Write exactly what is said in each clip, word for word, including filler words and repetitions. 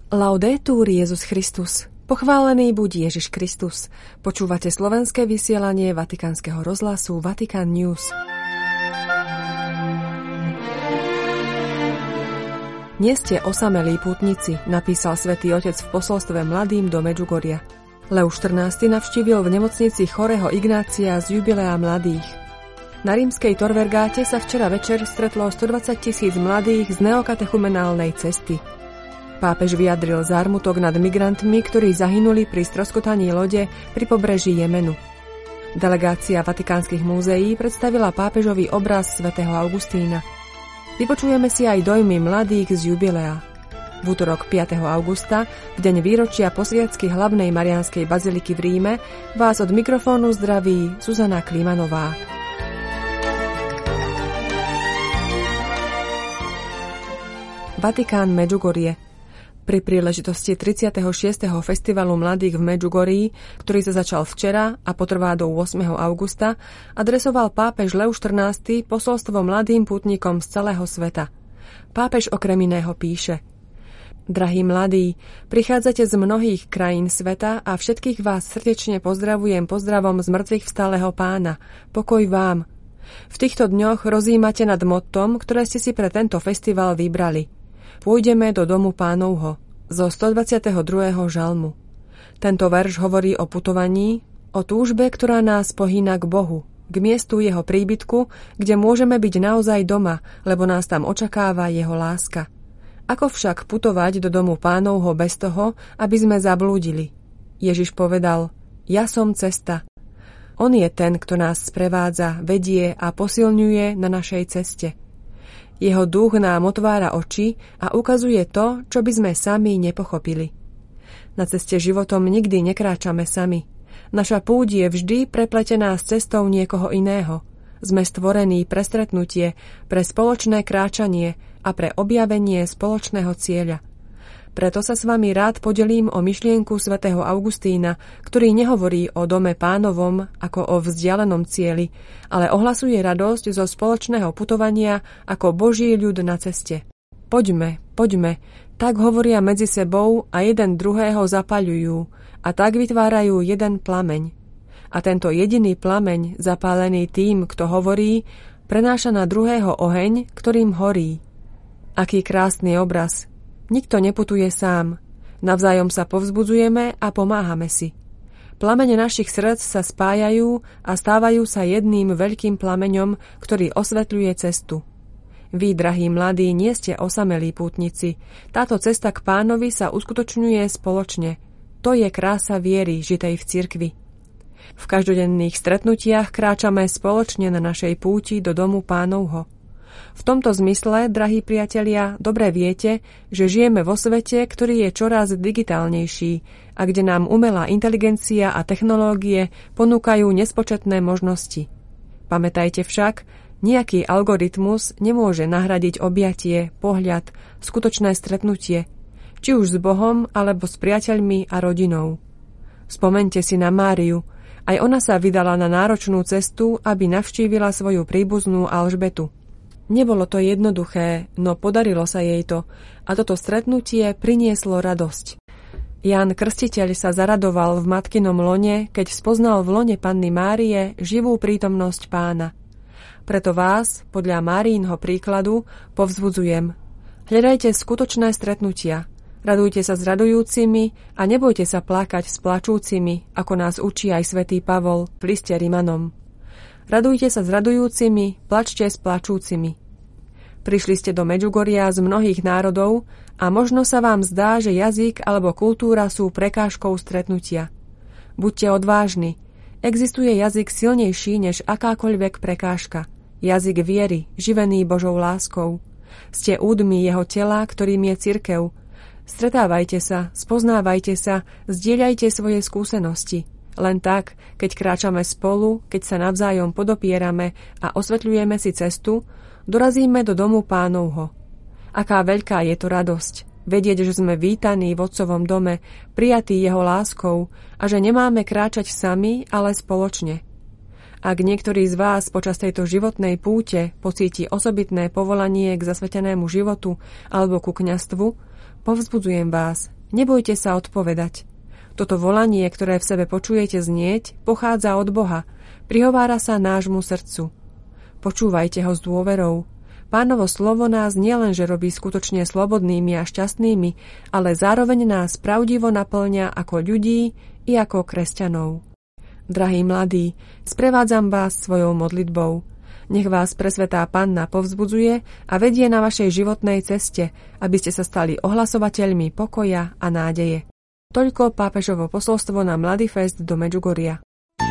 Laudetur Jesus Christus. Pochválený buď Ježiš Kristus. Počúvate slovenské vysielanie Vatikánskeho rozhlasu Vatican News. Nie ste osamelí pútnici, napísal Svätý Otec v posolstve mladým do Medžugoria. Leus štrnásty navštívil v nemocnici chorého Ignácia z jubilea mladých. Na rímskej Torvergáte sa včera večer stretlo stodvadsať tisíc mladých z neokatechumenálnej cesty. Pápež vyjadril zármutok nad migrantmi, ktorí zahynuli pri stroskotaní lode pri pobreží Jemenu. Delegácia vatikánskych múzeí predstavila pápežový obraz svätého Augustína. Vypočujeme si aj dojmy mladých z jubilea. V útorok piateho augusta, v deň výročia posviacky hlavnej Mariánskej baziliky v Ríme, vás od mikrofónu zdraví Zuzana Klimanová. Vatikán Medžugorie. Pri príležitosti tridsiateho šiesteho festivalu mladých v Medžugorí, ktorý sa začal včera a potrvá do ôsmeho augusta, adresoval pápež Leus štrnásty posolstvo mladým pútnikom z celého sveta. Pápež okrem iného píše: Drahí mladí, prichádzate z mnohých krajín sveta a všetkých vás srdečne pozdravujem pozdravom z mŕtvych vstalého Pána. Pokoj vám. V týchto dňoch rozjímate nad mottom, ktoré ste si pre tento festival vybrali. Pôjdeme do domu Pánovho, zo stodvadsiateho druhého žalmu. Tento verš hovorí o putovaní, o túžbe, ktorá nás pohýna k Bohu, k miestu jeho príbytku, kde môžeme byť naozaj doma, lebo nás tam očakáva jeho láska. Ako však putovať do domu Pánovho bez toho, aby sme zablúdili? Ježiš povedal: Ja som cesta. On je ten, kto nás sprevádza, vedie a posilňuje na našej ceste. Jeho duch nám otvára oči a ukazuje to, čo by sme sami nepochopili. Na ceste životom nikdy nekráčame sami. Naša púť je vždy prepletená s cestou niekoho iného. Sme stvorení pre stretnutie, pre spoločné kráčanie a pre objavenie spoločného cieľa. Preto sa s vami rád podelím o myšlienku svätého Augustína, ktorý nehovorí o dome Pánovom ako o vzdialenom cieli, ale ohlasuje radosť zo spoločného putovania ako Boží ľud na ceste. Poďme, poďme, tak hovoria medzi sebou a jeden druhého zapaľujú a tak vytvárajú jeden plameň. A tento jediný plameň, zapálený tým, kto hovorí, prenáša na druhého oheň, ktorým horí. Aký krásny obraz! Nikto neputuje sám. Navzájom sa povzbudzujeme a pomáhame si. Plamene našich srdc sa spájajú a stávajú sa jedným veľkým plameňom, ktorý osvetľuje cestu. Vy, drahí mladí, nie ste osamelí pútnici. Táto cesta k Pánovi sa uskutočňuje spoločne. To je krása viery, žitej v cirkvi. V každodenných stretnutiach kráčame spoločne na našej púti do domu Pánovho. V tomto zmysle, drahí priatelia, dobre viete, že žijeme vo svete, ktorý je čoraz digitálnejší a kde nám umelá inteligencia a technológie ponúkajú nespočetné možnosti. Pamätajte však, nejaký algoritmus nemôže nahradiť objatie, pohľad, skutočné stretnutie, či už s Bohom alebo s priateľmi a rodinou. Spomeňte si na Máriu, aj ona sa vydala na náročnú cestu, aby navštívila svoju príbuznú Alžbetu. Nebolo to jednoduché, no podarilo sa jej to a toto stretnutie prinieslo radosť. Ján Krstiteľ sa zaradoval v matkinom lone, keď spoznal v lone Panny Márie živú prítomnosť Pána. Preto vás, podľa Márínho príkladu, povzbudzujem. Hľadajte skutočné stretnutia, radujte sa s radujúcimi a nebojte sa plakať s plačúcimi, ako nás učí aj svätý Pavol v liste Rimanom. Radujte sa s radujúcimi, plačte s plačúcimi. Prišli ste do Medžugoria z mnohých národov a možno sa vám zdá, že jazyk alebo kultúra sú prekážkou stretnutia. Buďte odvážni. Existuje jazyk silnejší než akákoľvek prekážka. Jazyk viery, živený Božou láskou. Ste údmi jeho tela, ktorým je cirkev. Stretávajte sa, spoznávajte sa, zdieľajte svoje skúsenosti. Len tak, keď kráčame spolu, keď sa navzájom podopierame a osvetľujeme si cestu, dorazíme do domu Pánovho. Aká veľká je to radosť, vedieť, že sme vítaní v Otcovom dome, prijatí jeho láskou a že nemáme kráčať sami, ale spoločne. Ak niektorý z vás počas tejto životnej púte pocíti osobitné povolanie k zasvetenému životu alebo ku kňazstvu, povzbudzujem vás, Nebojte sa odpovedať. Toto volanie, ktoré v sebe počujete znieť, pochádza od Boha, prihovára sa nášmu srdcu. Počúvajte ho s dôverou. Pánovo slovo nás nielenže robí skutočne slobodnými a šťastnými, ale zároveň nás pravdivo naplňa ako ľudí i ako kresťanov. Drahí mladí, sprevádzam vás svojou modlitbou. Nech vás presvätá Panna povzbudzuje a vedie na vašej životnej ceste, aby ste sa stali ohlasovateľmi pokoja a nádeje. Toľko pápežovo posolstvo na Mladý fest do Medžugoria.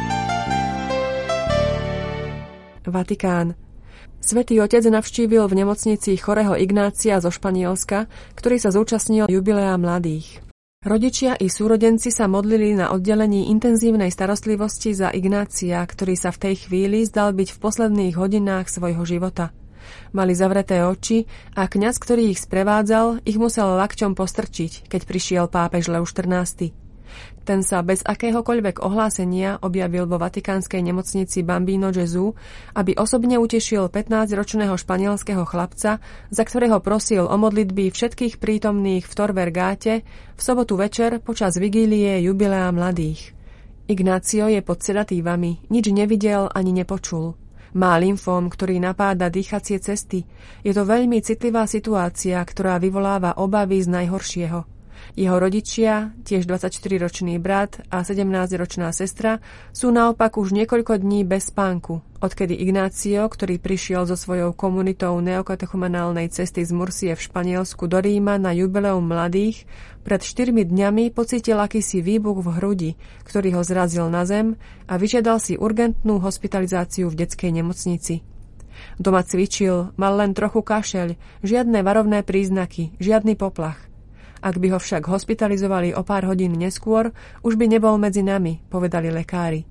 Vatikán. Svätý Otec navštívil v nemocnici chorého Ignácia zo Španielska, ktorý sa zúčastnil jubilea mladých. Rodičia i súrodenci sa modlili na oddelení intenzívnej starostlivosti za Ignácia, ktorý sa v tej chvíli zdal byť v posledných hodinách svojho života. Mali zavreté oči a kňaz, ktorý ich sprevádzal, ich musel lakťom postrčiť, keď prišiel pápež Leoš štrnásty. Ten sa bez akéhokoľvek ohlásenia objavil vo vatikánskej nemocnici Bambino Gesù, aby osobne utešil pätnásťročného španielského chlapca, za ktorého prosil o modlitby všetkých prítomných v Tor Vergate v sobotu večer počas vigílie jubilea mladých. Ignácio je pod sedatívami, nič nevidel ani nepočul. Má lymfóm, ktorý napáda dýchacie cesty. Je to veľmi citlivá situácia, ktorá vyvoláva obavy z najhoršieho. Jeho rodičia, tiež dvadsaťštyriročný brat a sedemnásťročná sestra, sú naopak už niekoľko dní bez spánku, odkedy Ignácio, ktorý prišiel so svojou komunitou neokatechumenálnej cesty z Mursie v Španielsku do Ríma na jubileum mladých, pred štyrmi dňami pocítil akýsi výbuch v hrudi, ktorý ho zrazil na zem a vyžiadal si urgentnú hospitalizáciu v detskej nemocnici. Doma cvičil, mal len trochu kašeľ, žiadne varovné príznaky, žiadny poplach. Ak by ho však hospitalizovali o pár hodín neskôr, už by nebol medzi nami, povedali lekári.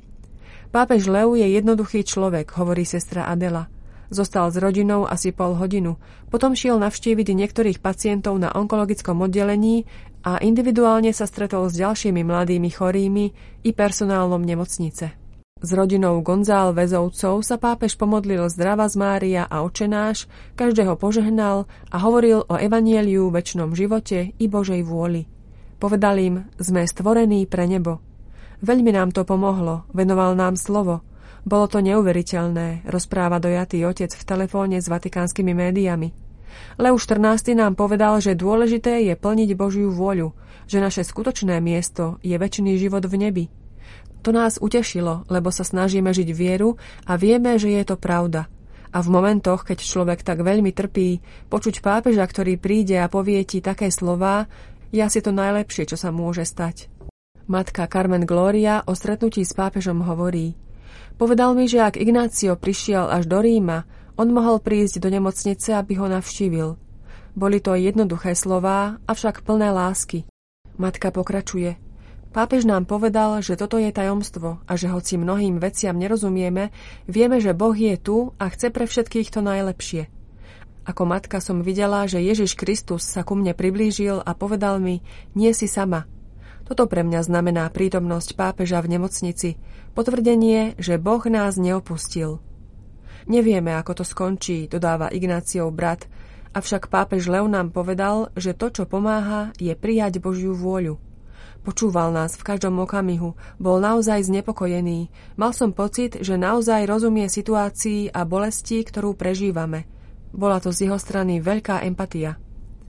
Pápež Leo je jednoduchý človek, hovorí sestra Adela. Zostal s rodinou asi pol hodinu, potom šiel navštíviť niektorých pacientov na onkologickom oddelení a individuálne sa stretol s ďalšími mladými chorými i personálom nemocnice. S rodinou Gonzálvezovcov sa pápež pomodlil Zdravás Mária a Očenáš, každého požehnal a hovoril o evanjeliu, večnom živote i Božej vôli. Povedal im, sme stvorení pre nebo. Veľmi nám to pomohlo, venoval nám slovo. Bolo to neuveriteľné, rozpráva dojatý otec v telefóne s vatikánskymi médiami. Leoš štrnásty nám povedal, že dôležité je plniť Božiu vôľu, že naše skutočné miesto je večný život v nebi. To nás utešilo, lebo sa snažíme žiť vieru a vieme, že je to pravda. A v momentoch, keď človek tak veľmi trpí, počuť pápeža, ktorý príde a povie ti také slová, je asi to najlepšie, čo sa môže stať. Matka Carmen Gloria o stretnutí s pápežom hovorí: Povedal mi, že ak Ignácio prišiel až do Ríma, on mohol prísť do nemocnice, aby ho navštívil. Boli to jednoduché slová, avšak plné lásky. Matka pokračuje: Pápež nám povedal, že toto je tajomstvo a že hoci mnohým veciam nerozumieme, vieme, že Boh je tu a chce pre všetkých to najlepšie. Ako matka som videla, že Ježiš Kristus sa ku mne priblížil a povedal mi, nie si sama. Toto pre mňa znamená prítomnosť pápeža v nemocnici, potvrdenie, že Boh nás neopustil. Nevieme, ako to skončí, dodáva Ignáciov brat, avšak pápež Leo nám povedal, že to, čo pomáha, je prijať Božiu vôľu. Počúval nás v každom okamihu, bol naozaj znepokojený. Mal som pocit, že naozaj rozumie situácii a bolesti, ktorú prežívame. Bola to z jeho strany veľká empatia.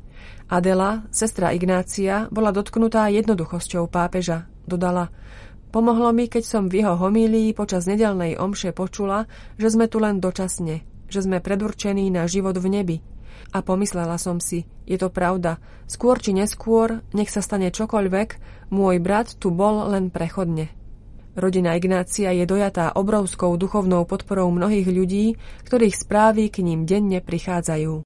Adela, sestra Ignácia, bola dotknutá jednoduchosťou pápeža. Dodala: Pomohlo mi, keď som v jeho homílii počas nedeľnej omše počula, že sme tu len dočasne, že sme predurčení na život v nebi. A pomyslela som si, je to pravda, skôr či neskôr, nech sa stane čokoľvek, môj brat tu bol len prechodne. Rodina Ignácia je dojatá obrovskou duchovnou podporou mnohých ľudí, ktorých správy k ním denne prichádzajú.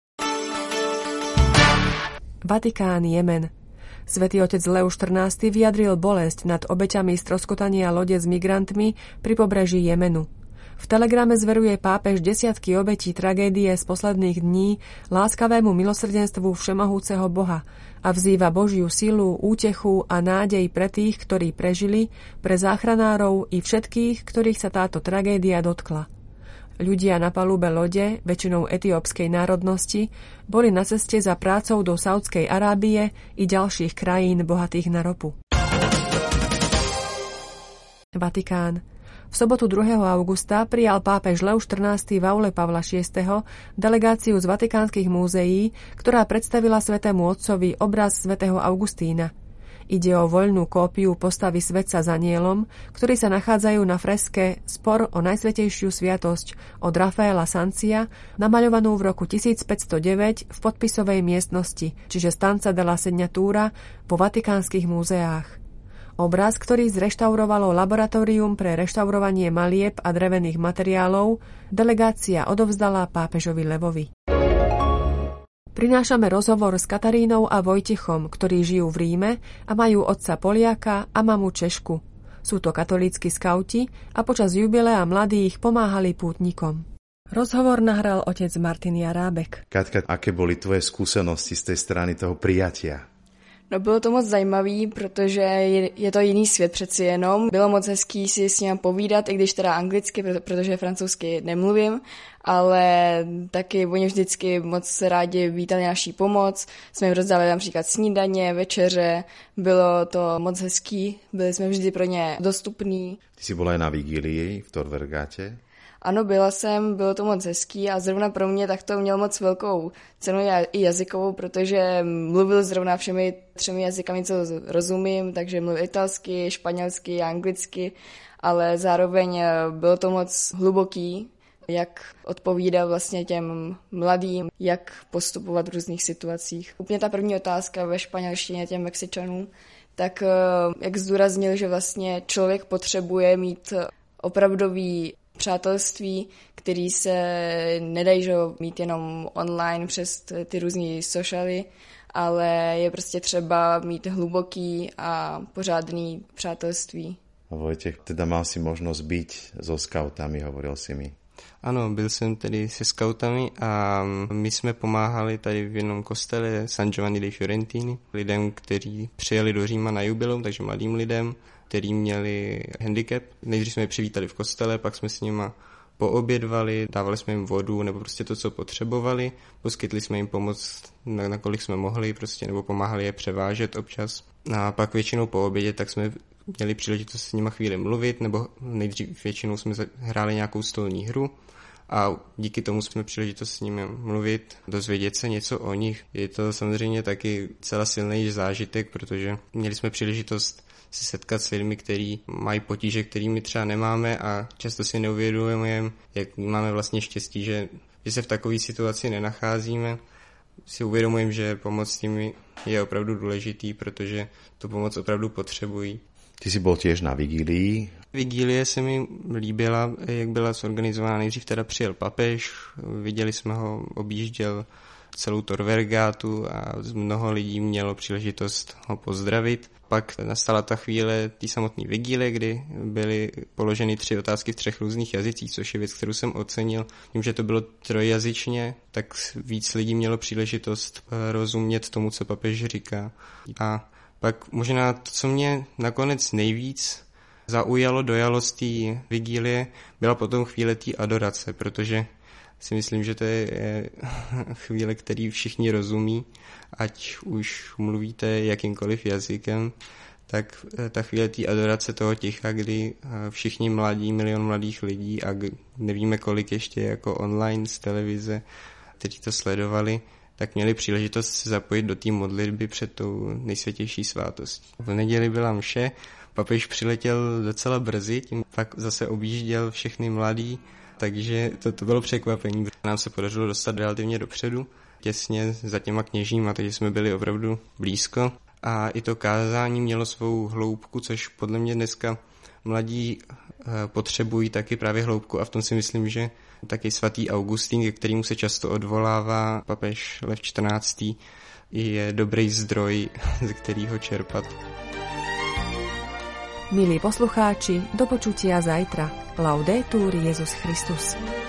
Vatikán, Jemen. Svätý otec Leoš štrnásty vyjadril bolesť nad obeťami stroskotania lode s migrantmi pri pobreží Jemenu. V telegrame zveruje pápež desiatky obetí tragédie z posledných dní láskavému milosrdenstvu všemohúceho Boha a vzýva Božiu silu, útechu a nádej pre tých, ktorí prežili, pre záchranárov i všetkých, ktorých sa táto tragédia dotkla. Ľudia na palube lode, väčšinou etiópskej národnosti, boli na ceste za prácou do Saúdskej Arábie i ďalších krajín bohatých na ropu. Vatikán. V sobotu druhého augusta prijal pápež Lev štrnásty v aule Pavla šiesteho delegáciu z vatikánskych múzeí, ktorá predstavila svätému otcovi obraz svätého Augustína. Ide o voľnú kópiu postavy svätca s anielom, ktorí sa nachádzajú na freske Spor o najsvätejšiu sviatosť od Rafaela Sancia, namaľovanú v roku tisícpäťstodeväť v podpisovej miestnosti, čiže Stanza della Segnatura vo vatikánskych múzeách. Obraz, ktorý zreštaurovalo Laboratórium pre reštaurovanie malieb a drevených materiálov, delegácia odovzdala pápežovi Levovi. Prinášame rozhovor s Katarínou a Vojtechom, ktorí žijú v Ríme a majú otca Poliaka a mamu Češku. Sú to katolícki skauti a počas jubilea mladých pomáhali pútnikom. Rozhovor nahral otec Martin Jarábek. Katka, aké boli tvoje skúsenosti z tej strany toho prijatia? No bylo to moc zajímavý, protože je to jiný svět přeci jenom. Bylo moc hezký si s ním povídat, i když teda anglicky, protože francouzsky nemluvím, ale taky oni vždycky moc rádi vítali naší pomoc. Jsme jim rozdali například snídaně, večeře, bylo to moc hezký, byli jsme vždy pro ně dostupní. Ty jsi byla na vigílii v Tor Vergate? Ano, byla jsem, bylo to moc hezký a zrovna pro mě tak to měl moc velkou cenu i jazykovou, protože mluvil zrovna všemi třemi jazykami, co rozumím, takže mluvil italsky, španělsky, anglicky, ale zároveň bylo to moc hluboký, jak odpovídat vlastně těm mladým, jak postupovat v různých situacích. Úplně ta první otázka ve španělštině těm Mexičanům, tak jak zdůraznil, že vlastně člověk potřebuje mít opravdový přátelství, který se nedají že, mít jenom online přes ty různé socialy, ale je prostě třeba mít hluboký a pořádný přátelství. A Vojtěch, teda mal si možnost být so skautami, hovoril si mi. Ano, byl jsem tedy se skautami a my jsme pomáhali tady v jednom kostele San Giovanni dei Fiorentini lidem, kteří přijeli do Říma na jubileum, takže mladým lidem, kteří měli handicap. Nejdřív jsme je přivítali v kostele, pak jsme s nima poobědvali, dávali jsme jim vodu nebo prostě to, co potřebovali. Poskytli jsme jim pomoc, nakolik jsme mohli, prostě, nebo pomáhali je převážet občas. A pak většinou po obědě tak jsme měli příležitost s nima chvíli mluvit, nebo nejdřív většinou jsme hráli nějakou stolní hru a díky tomu jsme příležitost s nimi mluvit, dozvědět se něco o nich. Je to samozřejmě taky celá silný zážitek, protože měli jsme příležitost se setkat s lidmi, kteří mají potíže, který my třeba nemáme a často si neuvědomujeme, jak máme vlastně štěstí, že, že se v takové situaci nenacházíme. Si uvědomujeme, že pomoc s nimi je opravdu důležitý, protože tu pomoc opravdu potřebují. Ty jsi byl těž na vigílii. Vigílie se mi líbila, jak byla zorganizovaná. Nejdřív teda přijel papež, viděli jsme ho, objížděl celou Tor Vergatu a mnoho lidí mělo příležitost ho pozdravit. Pak nastala ta chvíle té samotné vigílie, kdy byly položeny tři otázky v třech různých jazycích, což je věc, kterou jsem ocenil. Tím, že to bylo trojjazyčně, tak víc lidí mělo příležitost rozumět tomu, co papež říká. A pak možná to, co mě nakonec nejvíc zaujalo, dojalo z té vigílie, byla potom chvíle té adorace, protože si myslím, že to je chvíle, který všichni rozumí, ať už mluvíte jakýmkoliv jazykem, tak ta chvíle té adorace toho ticha, kdy všichni mladí, milion mladých lidí a nevíme kolik ještě jako online z televize, kteří to sledovali, tak měli příležitost se zapojit do té modlitby před tou nejsvětější svátostí. V neděli byla mše, papež přiletěl docela brzy, tím pak zase objížděl všechny mladí, takže to, to bylo překvapení. Nám se podařilo dostat relativně dopředu, těsně za těma kněžíma, takže jsme byli opravdu blízko. A i to kázání mělo svou hloubku, což podle mě dneska mladí potřebují taky právě hloubku a v tom si myslím, že taky svatý Augustín, ke kterému se často odvolává papež Lev čtrnáctý, je dobrý zdroj, ze kterého čerpat. Milí poslucháči, do počutia zajtra. Laudetur Jesus Christus.